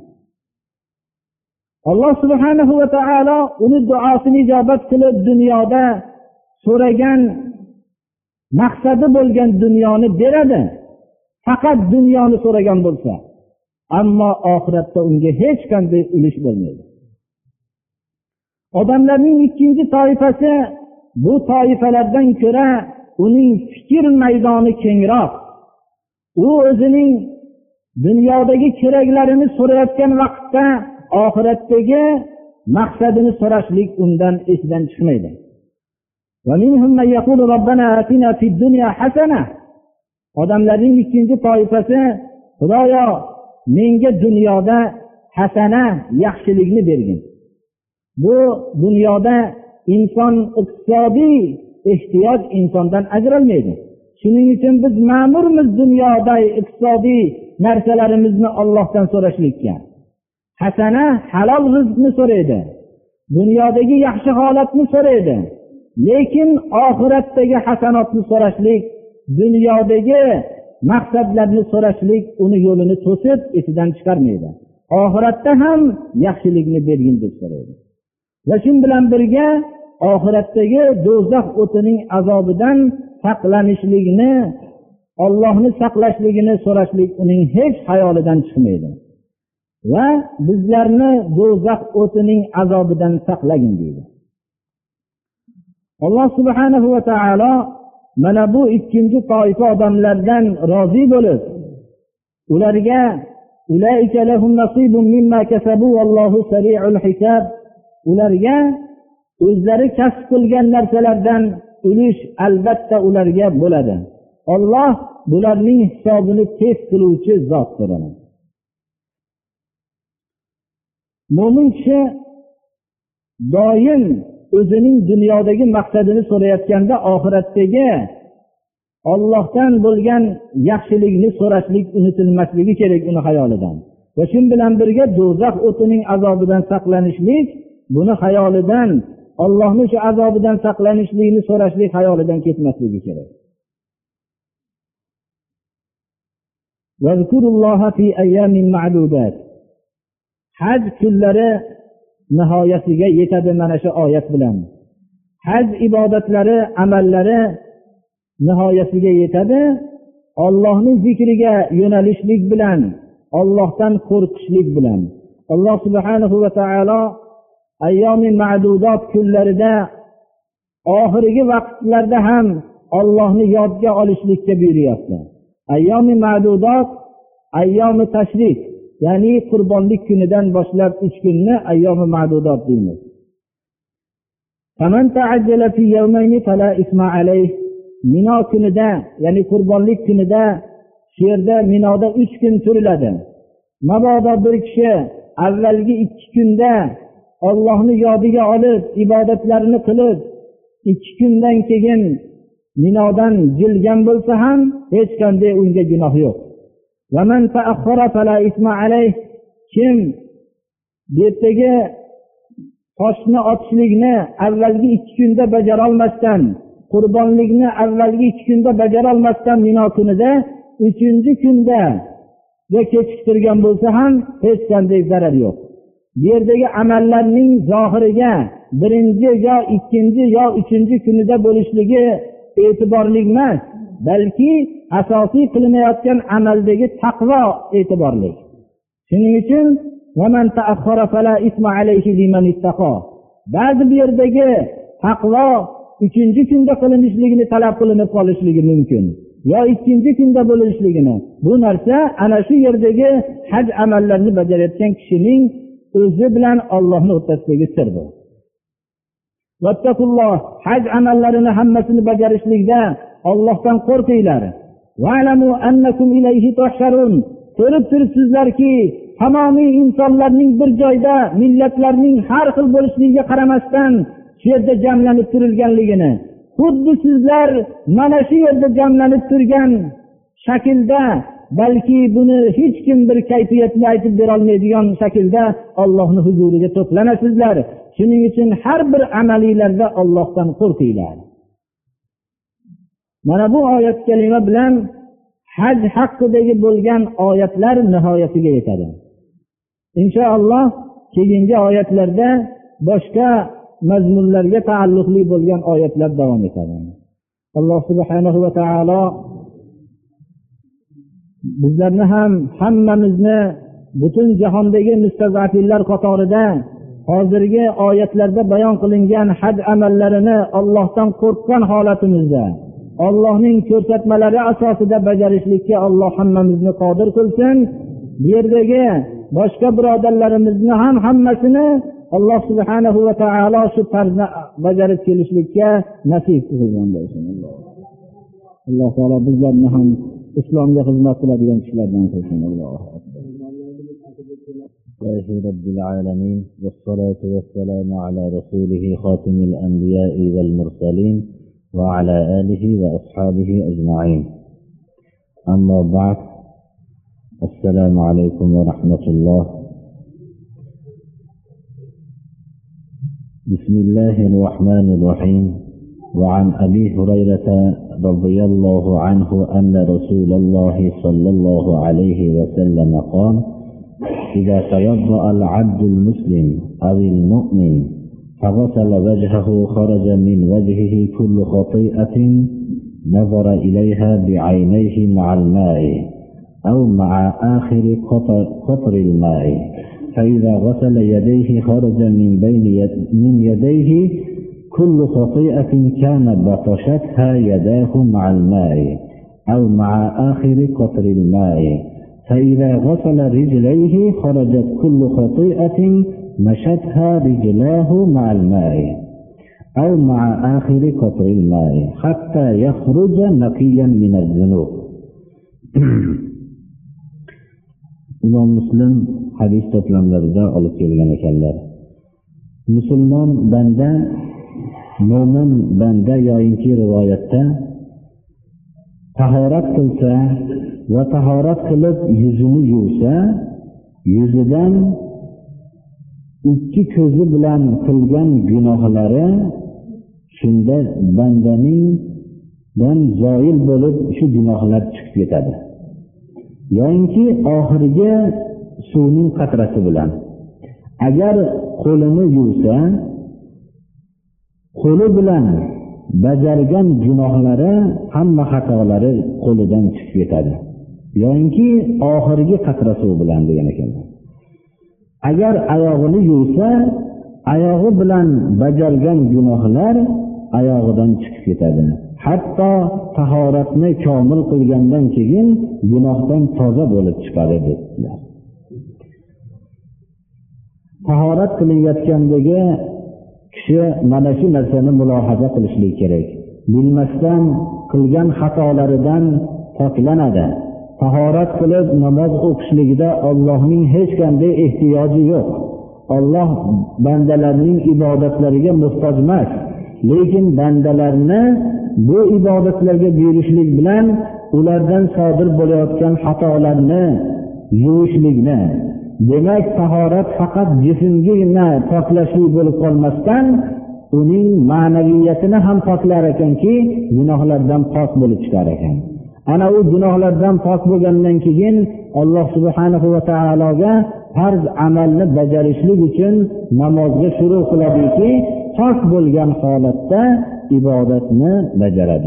Speaker 1: Alloh subhanahu va taolo uni duosini ijobat qilib dunyoda so'ragan maqsadi bo'lgan dunyoni beradi. Faqat dunyoni so'ragan bo'lsa, ammo oxiratda unga hech qanday ulush bo'lmaydi. Odamlarning ikkinchi toifasi bu toifalardan ko'ra uning fikr maydoni kengroq. U o'zining dunyodagi keraklarini so'rayotgan vaqtda oxiratdagi maqsadini so'rashlik undan esidan chiqmaydi. Va minhum man yaqulu robbana atina fid dunya hasana. Odamlarning ikkinchi toifasi Xudoyo menga dunyoda hasana, yaxshilikni bergin. Bu dunyoda inson iqtisodiy ehtiyoj insondan ajralmaydi. Shuning uchun biz ma'murmiz dunyoda iqtisodiy narsalarimizni Allohdan so'rashlikka. Hasana halol rizqni so'raydi. Dunyodagi yaxshi holatni so'raydi. Lekin oxiratdagi hasanotni so'rashlik, dunyodagi maqsadlarni so'rashlik uni yo'lini to'sib esidan chiqarmaydi. Oxiratda ham yaxshilikni bergin deb so'raydi. Va shu bilan birga oxiratdagi do'zax o'tining azobidan saqlanishligini, Allohni saqlashligini so'rashlik uning hech xayolidan chiqmaydi. Va bizlarni do'zax o'tining azobidan saqlagin deydi. Alloh subhanahu va taolo mana bu ikkinchi toifa odamlardan rozi bo'lib, ularga ulaika lahum nasibun mimma kasabu vallohu sari'ul hisob, ularga o'zlari kasb qilgan narsalardan ulush albatta ularga bo'ladi. Alloh bularning hisobini tez qiluvchi zotdir. Mo'min kishi doim o'zining dunyodagi maqsadini so'rayotganda oxiratdagi Allohdan bo'lgan yaxshilikni so'rashlik unutilmasligi kerak uni xayolidan. Va shu bilan birga do'zax o'tining azobidan saqlanishlik buni xayolidan Allohning shu azobidan saqlanishlikni so'rashlik xayolidan ketmasligi kerak. Vazkurulloha fi ayyamin ma'dudat. Haj kunlari nihoyasiga yetadi mana shu oyat bilan. Haj ibodatlari, amallari nihoyasiga yetadi. Allohning zikriga yo'nalishlik bilan, Allohdan qo'rqishlik bilan. Alloh subhanahu va taolo ayyomin ma'dudat kunlarida oxirgi vaqtlarda ham Allohni yodga olishlikka buyuryapti. Ayyomin ma'dudat, ayyomi tashrik, ya'ni qurbonlik kunidan boshlab uch kunni ayyomi ma'dudat deymiz. Faman ta'ajjala fi yawmayni fala isma alayh. Mino kunida, ya'ni qurbonlik kunida shu yerda Minoda uch kun turiladi. Mabodo bir kishi avvalgi ikki kunda Allohni yodiga olib, ibodatlarini qilib, ikki kundan keyin Minodan jilgan bo'lsa ham hech qanday unga gunoh yo'q. Va man ta'akhkhara fala isma alayh. Kim ertaga toshni otishlikni avvalgi ikki kunda bajara olmasdan, qurbonlikni avvalgi ikki kunda bajara olmasdan Mino kunida uchinchi kunda kechiktirgan bo'lsa ham hech qanday zarar yo'q. Bu yerdagi amallarning zohiriga birinchi yo ikkinchi yo uchinchi kunida bo'lishligi e'tiborli emas, balki asosiy qilinayotgan amaldagi taqvo e'tiborli. Shuning uchun vaman ta'akhkhara fala isma alayhi liman ittaqa. Ba'zi bu yerdagi taqvo uchinchi kunda qilinishligini talab qilinib qolishligi mumkin. yo ikkinchi kunda bo'lishligini. Bu narsa ana shu yerdagi haj amallarini bajarayotgan kishining o'zi bilan Allohning o'rtasidagi sirdir. Vattaqulloh, haj amallarini hammasini bajarishlikda Allohdan qo'rqinglar. Va'lamu annakum ilayhi tuhsharun. Ko'rib turibsizlarki, tamomiy insonlarning bir joyda, millatlarning har xil bo'lishligiga qaramasdan shu yerda jamlanib turilganligini, xuddi sizlar mana shu yerda jamlanib turgan shaklda, balki buni hech kim bir kayfiyatni aytib bera olmaydigan shaklda Allohning huzuriga to'planasizlar. Shuning uchun har bir amalinglarda Allohdan qo'rqinglar. Mana bu oyat kalima bilan haj haqidagi bo'lgan oyatlar nihoyasiga yetadi. Inshaalloh keyingi oyatlarda boshqa mazmunlarga taalluqli bo'lgan oyatlar davom etadi. Alloh subhanahu va taolo bizlarni ham hammamizni butun jahondagi mustazafillar qatorida hozirgi oyatlarda bayon qilingan haj amallarini Allohdan qo'rqqan holatimizda Allohning ko'rsatmalari asosida bajarishlikka Alloh hammamizni qodir qilsin. Bu yerdagi boshqa birodarlarimizni ham hammasini Alloh subhanahu va taolo shu tarzda bajarib kelishlikka nasib qilgan bo'lsin. Alloh taolo bizlarni ham islomga xizmat qiladigan kishilardan qilsin. Allohu akbar. Rabbil alamin va salatu vassalamu ala rasulihi xotimil anbiya'i val mursalin va ala alihi va ashabihi ajma'in. Amma ba'd. Assalomu alaykum va rahmatulloh. Bismillahir rohmanir rohim. وعن أبي هريرة رضي الله عنه أن رسول الله صلى الله عليه وسلم قال: إذا توضأ العبد المسلم أو المؤمن فغسل وجهه خرج من وجهه كل خطيئة نظر إليها بعينيه مع الماء أو مع آخر قطر, قطر الماء، فإذا غسل يديه خرج من بين يد من يديه كل خطيئة كان بطشتها يداه مع الماء أو مع آخر قطر الماء، فإذا غسل رجليه خرجت كل خطيئة مشتها رجلاه مع الماء أو مع آخر قطر الماء حتى يخرج نقيا من الذنوب. İmam Müslim hadis toplamlarida olib kelgan ekanlar. Musulmon banda, mo'min banda yoyinki rivoyatda tahorat qilsa va tahorat qilib yuzini yuvsa, yuzidan
Speaker 2: ikki ko'zi bilan qilgan gunohlari shunda bandaning dan zoil bo'lib shu gunohlar chiqib ketadi. Yo'inki oxirgi suvning qatrasi bilan agar qo'lini yuvsa, qo'li bilan bajargan gunohlari hamma xatolari qo'lidan chiqib ketadi. Yo'inki oxirgi qatra suv bilan degan ekanlar. Agar oyog'ini yuvsa, oyog'i bilan bajargan gunohlar oyog'idan chiqib ketadi. Hatto tahoratni komil qilgandan keyin gunohdan toza bo'lib chiqadi dedilar. Tahorat qilayotgandagi kishi mana shu narsani mulohaza qilishlik kerak. Bilmasdan qilgan xatolaridan poklanadi. Tahorat qilib namoz o'qishligida Allohning hech qanday ehtiyoji yo'q. Alloh bandalarning ibodatlariga muhtoj emas, lekin bandalarni bu ibodatlarga buyurishlik bilan ulardan sodir bo'layotgan xatolarni yuvishlikni, demak tahorat faqat jismgina poklashlik bo'lib qolmasdan uning ma'naviyatini ham poklar ekanki, gunohlardan pok bo'lib chiqar ekan. Ana u gunohlardan pok bo'lgandan keyin Alloh subhanahu va taologa farz amalni bajarishlik uchun namozga shuru qiladiki, pok bo'lgan holatda ibodatni bajaradi.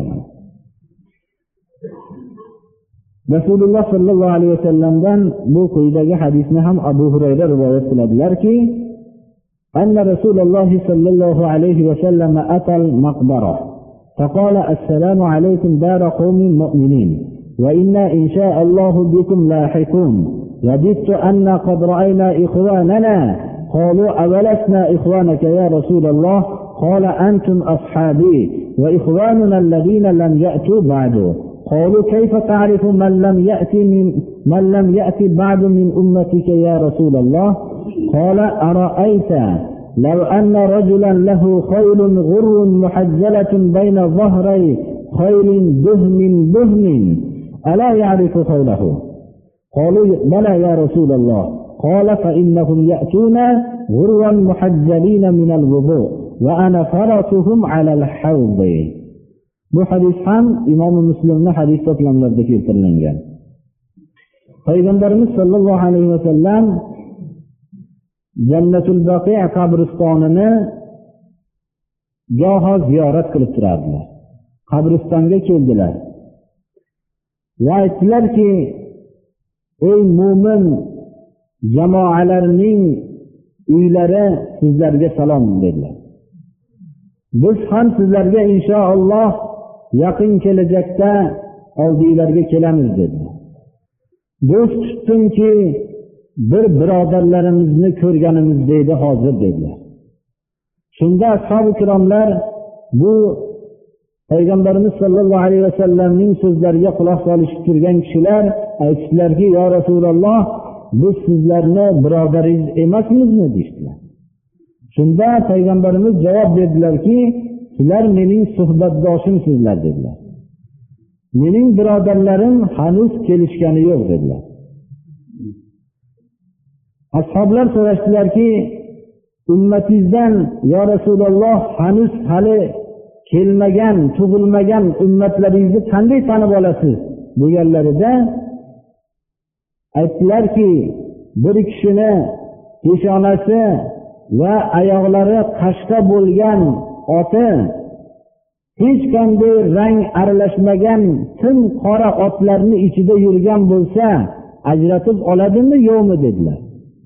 Speaker 2: Rasululloh sallallohu alayhi vasallamdan bu quyidagi hadisni ham Abu Hurayra rivoyat qiladilarki, anna Rasululloh sallallohu alayhi vasallam atal maqbara فقال السلام عليكم دار قوم مؤمنين وإنا إن شاء الله بكم لاحقون وددت أن قد رأينا إخواننا قالوا أولسنا إخوانك يا رسول الله قال أنتم أصحابي وإخواننا الذين لم يأتوا بعد قالوا كيف تعرف من لم يأتي من من لم يأتي بعد من أمتك يا رسول الله قال أرأيت لو أن رجلا له خيل غر محجلة بين ظهري خيل دهم دهم ألا يعرف خيله قالوا بلى يا رسول الله قال فإنهم يأتون غرا محجلين من الوضوء وأنا فرسهم على الحوض. Bu hadis ham Imom Muslimning hadis to'plamlarida keltirilgan. Payg'ambarimiz sollallohu alayhi vasallam Jannatul Baqi qabristonini goho ziyorat qilib turardilar. Qabristonga keldilar. Va aytdilarki, ey mu'min jamoalarning uylari sizlarga salom dedilar. Biz ham sizlarga inshaalloh yaqin kelajakda oldinglarga kelamiz dedilar. Do'st tutdimki, bir birodarlarimizni ko'rganimiz deydi hozir dedilar. Shunda ashab-u kiromlar bu Payg'ambarimiz sollallohu alayhi vasallamning so'zlariga quloq solishib turgan kishilar aytdilarki, yo Rasululloh, biz sizlarni birodaringiz emasmizmi deydilar. Shunda Payg'ambarimiz javob berdilarki, sizlar mening suhbatdoshimsizlar dedilar. Mening birodarlarim hanuz kelishgani yo'q dedilar. Ashoblar so'rashdilarki, ummatingizdan yo Rasululloh hanuz hali kelmagan, tug'ilmagan ummatlaringizni qanday tanib olasiz deganlarida aytdilarki, bir kishini peshonasi va oyoqlari qashqa bo'lgan oti hech qanday rang aralashmagan tim qora otlarning ichida yurgan bo'lsa ajratib oladimi yo'qmi dedilar.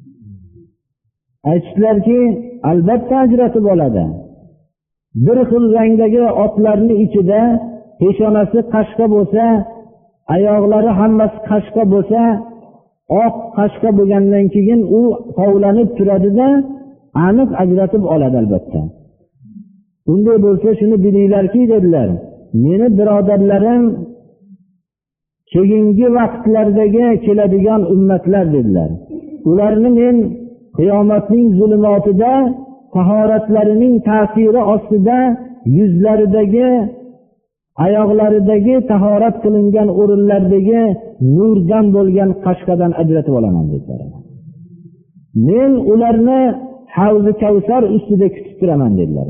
Speaker 2: Aytdilarki, albatta ajratib oladi. Bir xil rangdagi otlarning ichida peshonasi qashqa bo'lsa, oyoqlari hammasi qashqa bo'lsa, oq qashqa bo'lgandan keyin u tovlanib turadi-da, aniq ajratib oladi albatta. Unday bo'lsa shuni bilinglarki dedilar, meni birodarlarim keyingi vaqtlardagi keladigan ummatlar dedilar. Ularni men qiyomatning zulumotida tahoratlarining ta'siri ostida yuzlaridagi, oyoqlaridagi tahorat qilingan o'rinlardagi nurdan bo'lgan qashqadan ajratib olaman dedilar. Men ularni
Speaker 1: havzi kavsar ustida kutib turaman dedilar.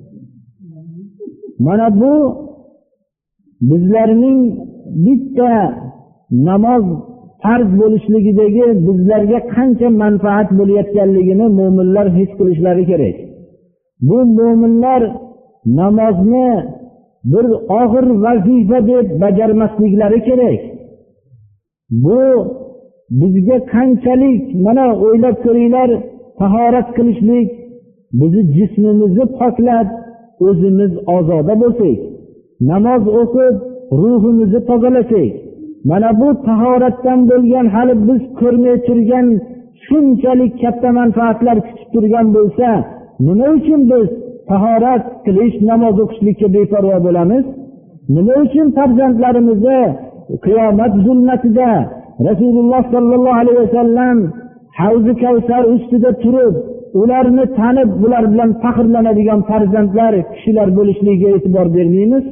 Speaker 1: Mana bu bizlarning bitta namoz farz bo'lishligidagi bizlarga qancha manfaat bo'layotganligini mu'minlar his qilishlari kerak. Bu mu'minlar namozni bir og'ir vazifa deb bajarmasliklari kerak. Bu bizga qanchalik, mana o'ylab ko'ringlar, tahorat qilishlik, bizni jismimizni poklab, o'zimiz ozoda bo'lsak, namoz o'qib, ruhimizni tozalasak, mana bu tahoratdan bo'lgan hali biz ko'rmay turgan shunchalik katta manfaatlar kutib turgan bo'lsa, nima uchun biz tahorat qilish, namoz o'qishlikka beparvo bo'lamiz? Nima uchun farzandlarimizni qiyomat zulmatida Rasululloh sallallohu alayhi vasallam havzi kavsar ustida turib, ularni tanib, ular bilan faxrlanadigan farzandlar, kishilar bo'lishligiga e'tibor bermaymiz?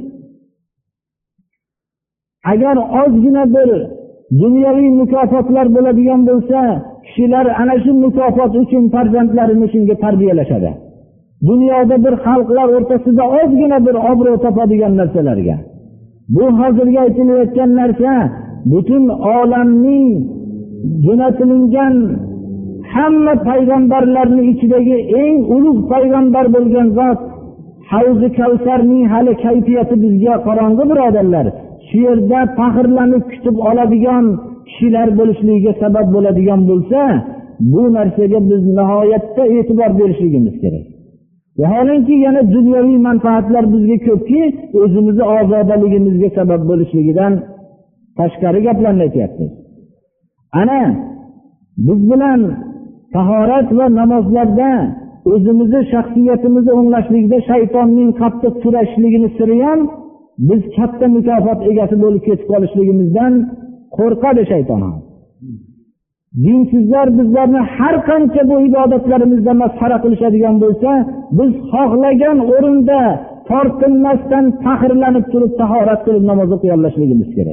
Speaker 1: Agar ozgina bir dunyoviy mukofotlar bo'ladigan bo'lsa, kishilar ana shu mukofot uchun farzandlarini shunga tarbiyalashadi. Dunyoda bir xalqlar o'rtasida ozgina bir obro' topadigan narsalarga. Bu hozirgi aytilayotgan narsa butun olamning jo'natilgan hamma payg'ambarlarning ichidagi eng ulug' payg'ambar bo'lgan zot havzi kavsarning hali kayfiyati bizga qorong'i, birodarlar. Shu yerda faxrlanib kutib oladigan kishilar bo'lishligiga sabab bo'ladigan bo'lsa, bu narsaga biz nihoyatda e'tibor berishligimiz kerak. Vaholanki yana dunyoviy manfaatlar bizga ko'pki, o'zimizni ozodaligimizga sabab bo'lishligidan tashqari gaplarni aytyapmiz. Ana biz bilan tahorat va namozlarda o'zimizni shaxsiyatimizni o'nglashlikda shaytonning qattiq kurashishligini siri ham biz katta mukofot egasi bo'lib ketib qolishligimizdan qo'rqadi shayton ham. Dinsizlar bizlarni har qancha bu ibodatlarimizda masxara qilishadigan bo'lsa, biz xohlagan o'rinda tortinmasdan faxrlanib turib tahorat qilib namoz o'qiy olishligimiz kerak.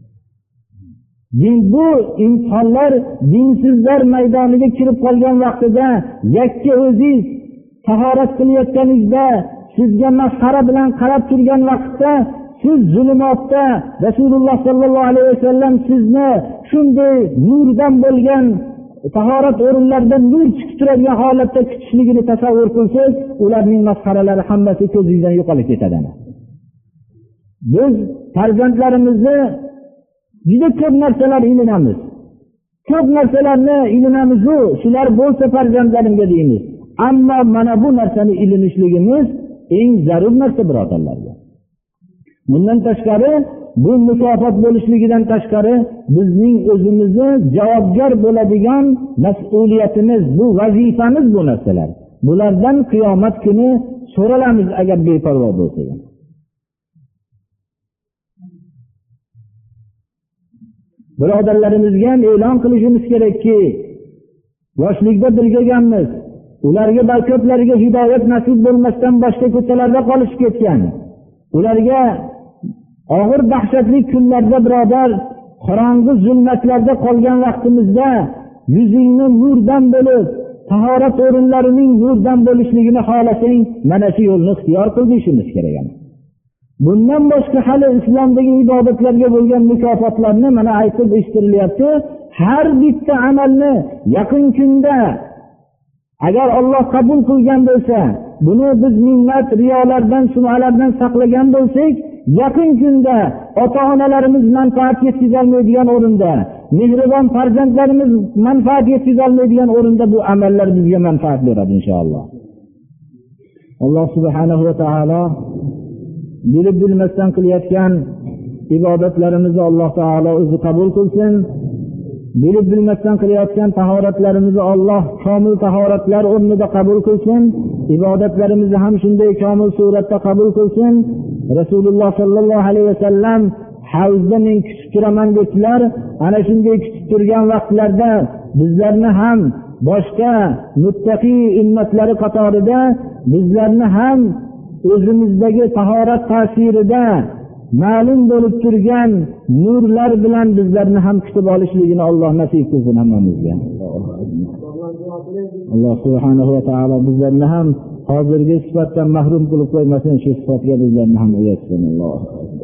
Speaker 1: Din bu insonlar dinsizlar maydoniga kirib qolgan vaqtida yakka o'zingiz tahorat qilayotganingizda sizga masxara bilan qarab turgan vaqtda siz zulmatda Rasululloh sallallohu alayhi vasallam sizni shunday nurdan bo'lgan tahorat o'rinlarida nur chiqib turadigan holatda kutishligini tasavvur qilsangiz, ularning masxaralari hammasi ko'zingizdan yo'qolib ketadi. Biz farzandlarimizni juda ko'p narsalar ilinamiz. Ko'p narsalarni ilinamiz-ku, shular bo'lsa farzandlarimga deymiz. Ammo mana bu narsani ilinishligimiz eng zarur narsa, birodarlar. Bundan tashqari, bu mukofot bo'lishligidan tashqari, bizning o'zimizni javobgar bo'ladigan mas'uliyatimiz, bu vazifamiz bu narsalar. Bulardan qiyomat kuni so'ralamiz agar beparvo bo'lsak. Birodarlarimizga ham e'lon qilishimiz kerakki, yoshlikda birgaganmiz. Ularga balko'plariga hidoyat nasib bo'lmasdan boshqa ko'chalarda qolishib ketgan. Ularga og'ir dahshatli kunlarda, birodar, qorong'i zulmatlarda qolgan vaqtimizda yuzingni nurdan bo'lib, tahorat o'rinlarining nurdan bo'lishligini xohlasang, mana shu yo'lni ixtiyor qilishimiz kerak. Bundan boshqa hali islomdagi ibodatlarga bo'lgan mukofotlarni mana aytib eshitirilyapti. Har bitta amalni yaqin kunda agar Alloh qabul qilgan bo'lsa, buni biz minnat, riyolardan, sum'alardan saqlagan bo'lsak, yaqin kunda ota-onalarimiz manfaat yetkazolmaydigan o'rinda, mehribon farzandlarimiz manfaat yetkazolmaydigan o'rinda bu amallar bizga manfaat beradi inshaalloh. Alloh subhanahu va taolo bilib bilmasdan qilayotgan ibodatlarimizni Alloh taolo o'zi qabul qilsin. Bilib bilmasdan qilayotgan tahoratlarimizni Alloh komil tahoratlar o'rnida qabul qilsin. Ibodatlarimizni ham shunday komil suratda qabul qilsin. Rasululloh sallallohu alayhi vasallam havzda men kutib turaman dedilar. Ana shunday kutib turgan vaqtlarda bizlarni ham boshqa muttaqi ummatlari qatorida bizlarni ham o'zimizdagi tahorat ta'sirida ma'lum bo'lib turgan nurlar bilan bizlarni ham kutib olishligini Alloh nasib qilsin hammamizga. alloh subhanahu va taolo bizlarni ham hozirgi sifatdan mahrum qilib qo'ymasin, shu sifatga bizlarni ham uyatsin. Alloh